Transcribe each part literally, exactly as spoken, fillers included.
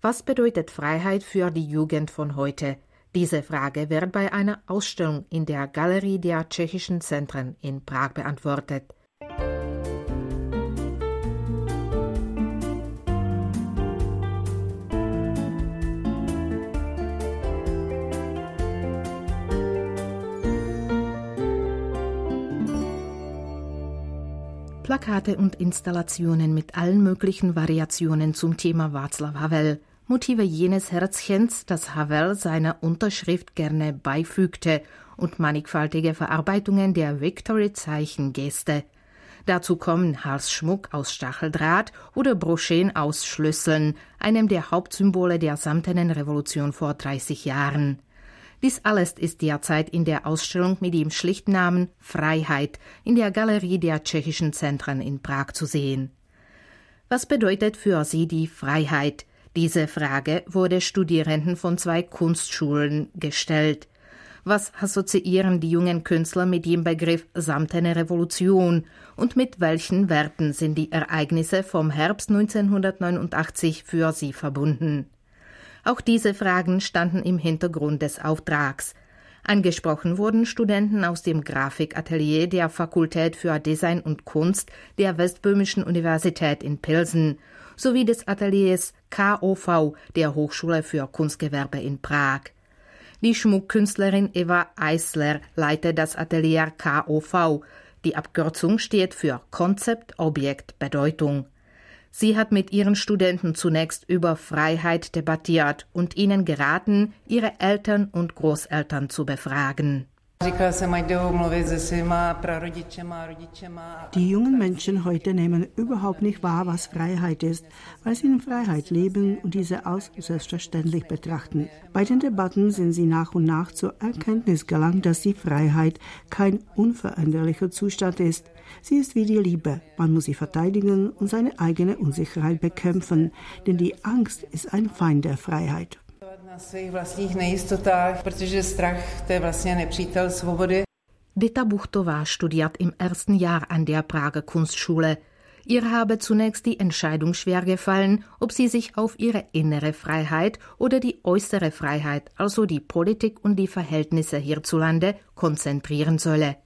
Was bedeutet Freiheit für die Jugend von heute? Diese Frage wird bei einer Ausstellung in der Galerie der Tschechischen Zentren in Prag beantwortet. Plakate und Installationen mit allen möglichen Variationen zum Thema Václav Havel. Motive jenes Herzchens, das Havel seiner Unterschrift gerne beifügte, und mannigfaltige Verarbeitungen der Victory-Zeichen-Geste. Dazu kommen Halsschmuck aus Stacheldraht oder Broscheen aus Schlüsseln, einem der Hauptsymbole der samtenen Revolution vor dreißig Jahren. Dies alles ist derzeit in der Ausstellung mit dem schlichten Namen Freiheit in der Galerie der Tschechischen Zentren in Prag zu sehen. Was bedeutet für sie die Freiheit? Diese Frage wurde Studierenden von zwei Kunstschulen gestellt. Was assoziieren die jungen Künstler mit dem Begriff samtene Revolution und mit welchen Werten sind die Ereignisse vom Herbst neunzehnhundertneunundachtzig für sie verbunden? Auch diese Fragen standen im Hintergrund des Auftrags. Angesprochen wurden Studenten aus dem Grafikatelier der Fakultät für Design und Kunst der Westböhmischen Universität in Pilsen sowie des Ateliers K O V der Hochschule für Kunstgewerbe in Prag. Die Schmuckkünstlerin Eva Eisler leitet das Atelier K O V. Die Abkürzung steht für Konzept, Objekt, Bedeutung. Sie hat mit ihren Studenten zunächst über Freiheit debattiert und ihnen geraten, ihre Eltern und Großeltern zu befragen. Die jungen Menschen heute nehmen überhaupt nicht wahr, was Freiheit ist, weil sie in Freiheit leben und diese als selbstverständlich betrachten. Bei den Debatten sind sie nach und nach zur Erkenntnis gelangt, dass die Freiheit kein unveränderlicher Zustand ist. Sie ist wie die Liebe. Man muss sie verteidigen und seine eigene Unsicherheit bekämpfen, denn die Angst ist ein Feind der Freiheit. Dita Buchtová studiert im ersten Jahr an der Prager Kunstschule. Ihr habe zunächst die Entscheidung schwer gefallen, ob sie sich auf ihre innere Freiheit oder die äußere Freiheit, also die Politik und die Verhältnisse hierzulande, konzentrieren solle.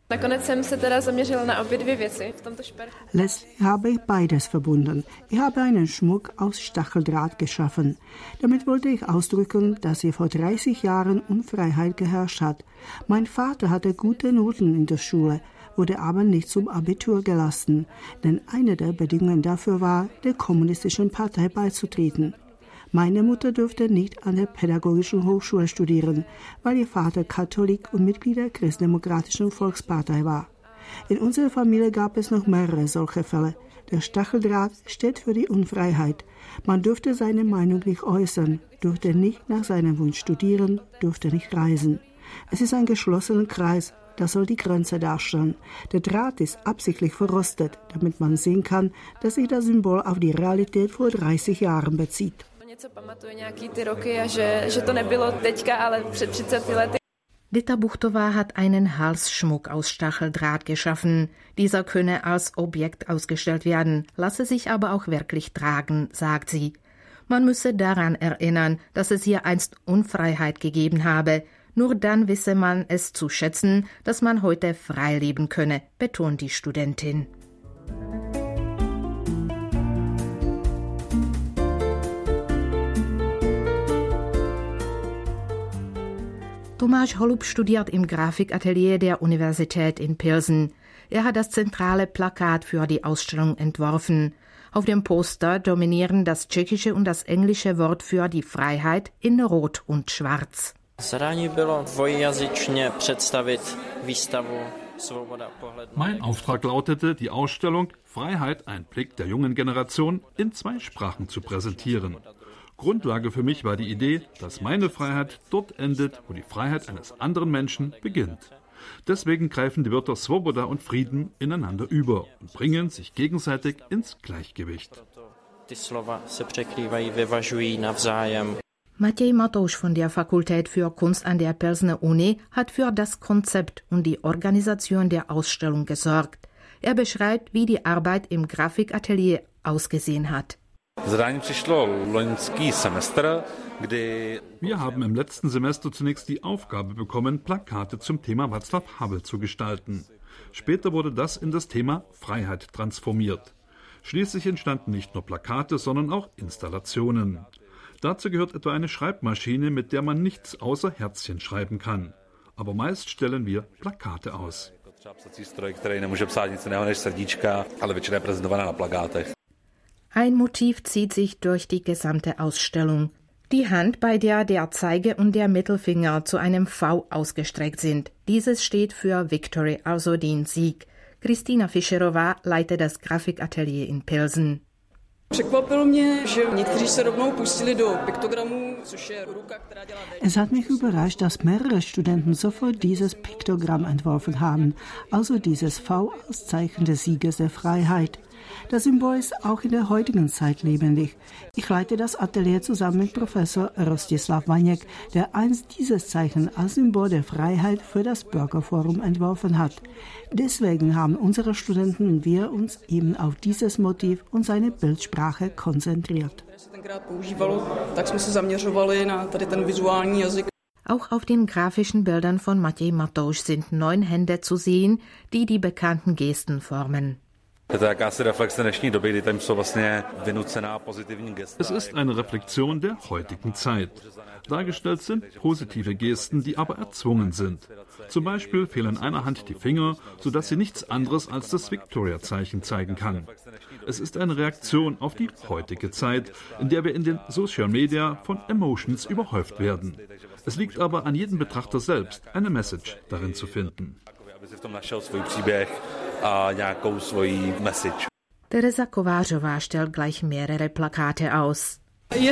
Letztlich habe ich beides verbunden. Ich habe einen Schmuck aus Stacheldraht geschaffen. Damit wollte ich ausdrücken, dass hier vor dreißig Jahren Unfreiheit geherrscht hat. Mein Vater hatte gute Noten in der Schule, wurde aber nicht zum Abitur gelassen, denn eine der Bedingungen dafür war, der kommunistischen Partei beizutreten. Meine Mutter durfte nicht an der Pädagogischen Hochschule studieren, weil ihr Vater Katholik und Mitglied der Christdemokratischen Volkspartei war. In unserer Familie gab es noch mehrere solche Fälle. Der Stacheldraht steht für die Unfreiheit. Man durfte seine Meinung nicht äußern, durfte nicht nach seinem Wunsch studieren, durfte nicht reisen. Es ist ein geschlossener Kreis, das soll die Grenze darstellen. Der Draht ist absichtlich verrostet, damit man sehen kann, dass sich das Symbol auf die Realität vor dreißig Jahren bezieht. Dita Buchtová hat einen Halsschmuck aus Stacheldraht geschaffen. Dieser könne als Objekt ausgestellt werden, lasse sich aber auch wirklich tragen, sagt sie. Man müsse daran erinnern, dass es hier einst Unfreiheit gegeben habe. Nur dann wisse man es zu schätzen, dass man heute frei leben könne, betont die Studentin. Tomáš Holub studiert im Grafikatelier der Universität in Pilsen. Er hat das zentrale Plakat für die Ausstellung entworfen. Auf dem Poster dominieren das tschechische und das englische Wort für die Freiheit in Rot und Schwarz. Mein Auftrag lautete, die Ausstellung Freiheit, ein Blick der jungen Generation in zwei Sprachen zu präsentieren. Grundlage für mich war die Idee, dass meine Freiheit dort endet, wo die Freiheit eines anderen Menschen beginnt. Deswegen greifen die Wörter Svoboda und Frieden ineinander über und bringen sich gegenseitig ins Gleichgewicht. Matěj Matouš von der Fakultät für Kunst an der Pilsener Uni hat für das Konzept und die Organisation der Ausstellung gesorgt. Er beschreibt, wie die Arbeit im Grafikatelier ausgesehen hat. Wir haben im letzten Semester zunächst die Aufgabe bekommen, Plakate zum Thema Václav Havel zu gestalten. Später wurde das in das Thema Freiheit transformiert. Schließlich entstanden nicht nur Plakate, sondern auch Installationen. Dazu gehört etwa eine Schreibmaschine, mit der man nichts außer Herzchen schreiben kann. Aber meist stellen wir Plakate aus. Ein Motiv zieht sich durch die gesamte Ausstellung. Die Hand, bei der der Zeige- und der Mittelfinger zu einem V ausgestreckt sind. Dieses steht für Victory, also den Sieg. Kristina Fischerová leitet das Grafikatelier in Pilsen. Es hat mich überrascht, dass mehrere Studenten sofort dieses Piktogramm entworfen haben, also dieses V als Zeichen des Sieges der Freiheit. Das Symbol ist auch in der heutigen Zeit lebendig. Ich leite das Atelier zusammen mit Professor Rostislav Vaněk, der einst dieses Zeichen als Symbol der Freiheit für das Bürgerforum entworfen hat. Deswegen haben unsere Studenten und wir uns eben auf dieses Motiv und seine Bildsprache konzentriert. Auch auf den grafischen Bildern von Matěj Matouš sind neun Hände zu sehen, die die bekannten Gesten formen. Es ist eine Reflexion der heutigen Zeit. Dargestellt sind positive Gesten, die aber erzwungen sind. Zum Beispiel fehlen einer Hand die Finger, sodass sie nichts anderes als das Victoria-Zeichen zeigen kann. Es ist eine Reaktion auf die heutige Zeit, in der wir in den Social Media von Emotions überhäuft werden. Es liegt aber an jedem Betrachter selbst, eine Message darin zu finden. Tereza Kovářová stellt gleich mehrere Plakate aus.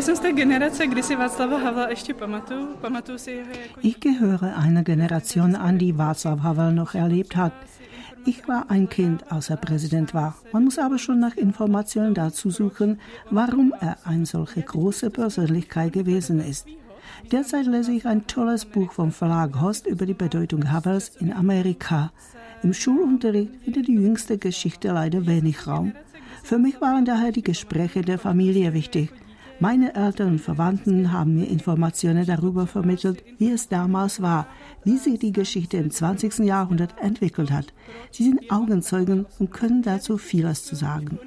Ich gehöre einer Generation an, die Václav Havel noch erlebt hat. Ich war ein Kind, als er Präsident war. Man muss aber schon nach Informationen dazu suchen, warum er eine solche große Persönlichkeit gewesen ist. Derzeit lese ich ein tolles Buch vom Verlag Host über die Bedeutung Havels in Amerika. Im Schulunterricht findet die jüngste Geschichte leider wenig Raum. Für mich waren daher die Gespräche der Familie wichtig. Meine Eltern und Verwandten haben mir Informationen darüber vermittelt, wie es damals war, wie sich die Geschichte im zwanzigsten Jahrhundert entwickelt hat. Sie sind Augenzeugen und können dazu vieles zu sagen.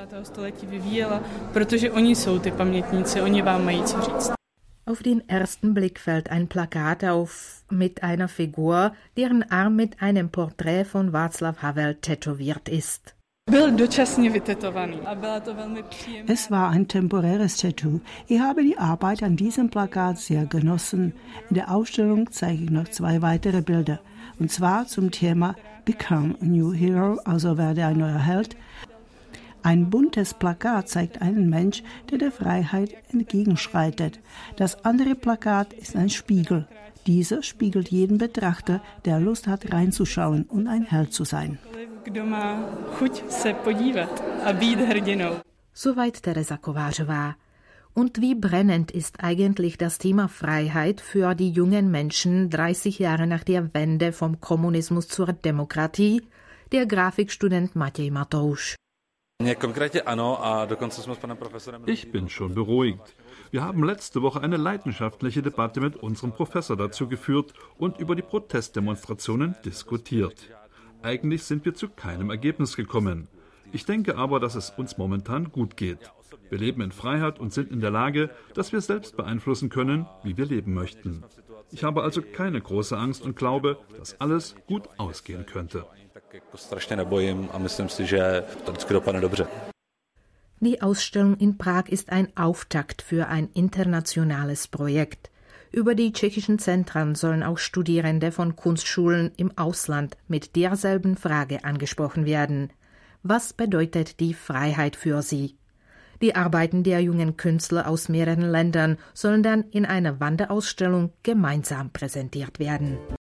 Auf den ersten Blick fällt ein Plakat auf mit einer Figur, deren Arm mit einem Porträt von Václav Havel tätowiert ist. Es war ein temporäres Tattoo. Ich habe die Arbeit an diesem Plakat sehr genossen. In der Ausstellung zeige ich noch zwei weitere Bilder. Und zwar zum Thema Become a New Hero, also werde ein neuer Held. Ein buntes Plakat zeigt einen Mensch, der der Freiheit entgegenschreitet. Das andere Plakat ist ein Spiegel. Dieser spiegelt jeden Betrachter, der Lust hat, reinzuschauen und ein Held zu sein. Soweit Tereza Kovářová. Und wie brennend ist eigentlich das Thema Freiheit für die jungen Menschen dreißig Jahre nach der Wende vom Kommunismus zur Demokratie? Der Grafikstudent Matěj Matouš. Ich bin schon beruhigt. Wir haben letzte Woche eine leidenschaftliche Debatte mit unserem Professor dazu geführt und über die Protestdemonstrationen diskutiert. Eigentlich sind wir zu keinem Ergebnis gekommen. Ich denke aber, dass es uns momentan gut geht. Wir leben in Freiheit und sind in der Lage, dass wir selbst beeinflussen können, wie wir leben möchten. Ich habe also keine große Angst und glaube, dass alles gut ausgehen könnte. Die Ausstellung in Prag ist ein Auftakt für ein internationales Projekt. Über die tschechischen Zentren sollen auch Studierende von Kunstschulen im Ausland mit derselben Frage angesprochen werden. Was bedeutet die Freiheit für sie? Die Arbeiten der jungen Künstler aus mehreren Ländern sollen dann in einer Wanderausstellung gemeinsam präsentiert werden.